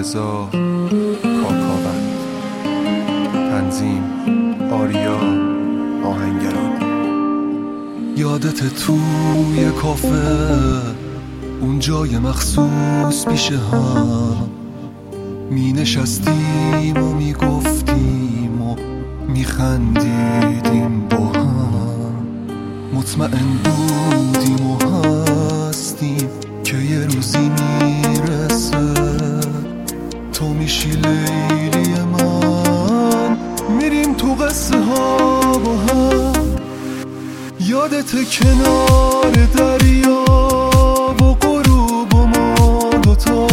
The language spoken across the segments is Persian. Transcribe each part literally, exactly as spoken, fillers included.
علیرضا کاکاوند. تنظیم آریا آهنگران. یادت توی کافه اون جای مخصوص پیش هم می نشستیم و می گفتیم و می خندیدیم با هم. مطمئن بودیم و هستیم که یه روزی میرسه تو میشی لیلی من، میریم تو قصه ها با هم. یادت کنار دریا و غروب و ما دوتا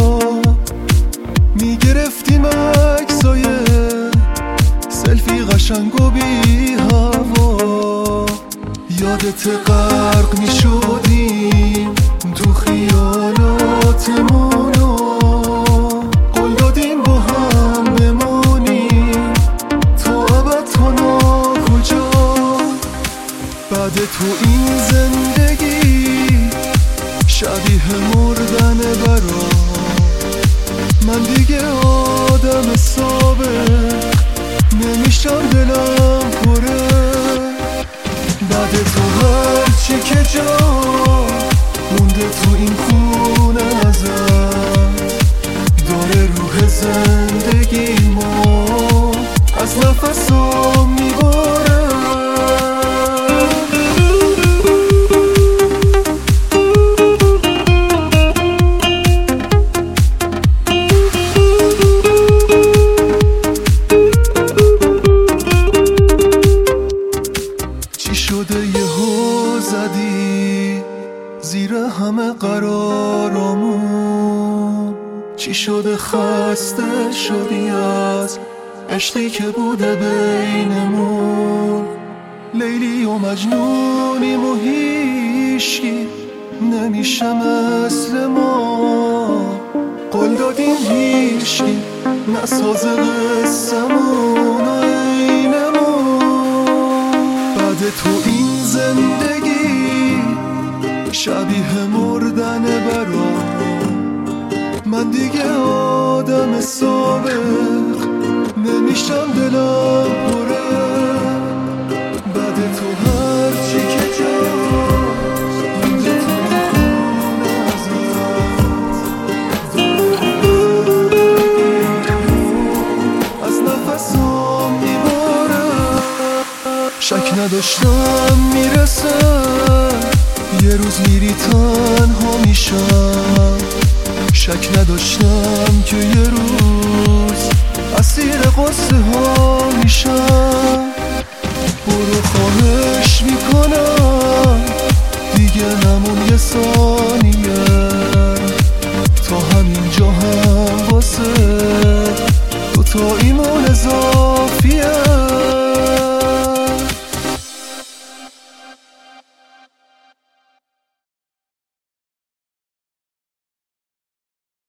میگرفتیم عکسای سلفی قشنگ و بی هوا. یادت غرق میشدیم تو خیالاتمون و قول دادیم با هم بمونیم تا ابد تا ناکجا. بعد تو این زندگی شبیه مردن برا من، دیگه آدم سابق نمیشم دلم پره. بعد تو هرچی که جا مونده تو این خونه ازت داره روح زندگی ما از نفسم میباره. شده یهو زدی زیر همه قرارمون؟ چی شده خسته شدی از عشقی که بوده بینمون؟ لیلی و مجنونیم و هیشکی نمیشه مثل ما. قول دادیم هیشکی نساز قصمون و تو این زندگی شبیه مردن برا من، دیگه آدم سابق نمیشم دلم پره. بعد تو هرچی که جاست اینجا تو خونه ازت از نفسم میباره. شک نداشتم میرسه یه روز میری تنها میشم، شک نداشتم که یه روز اسیر قصه ها میشم.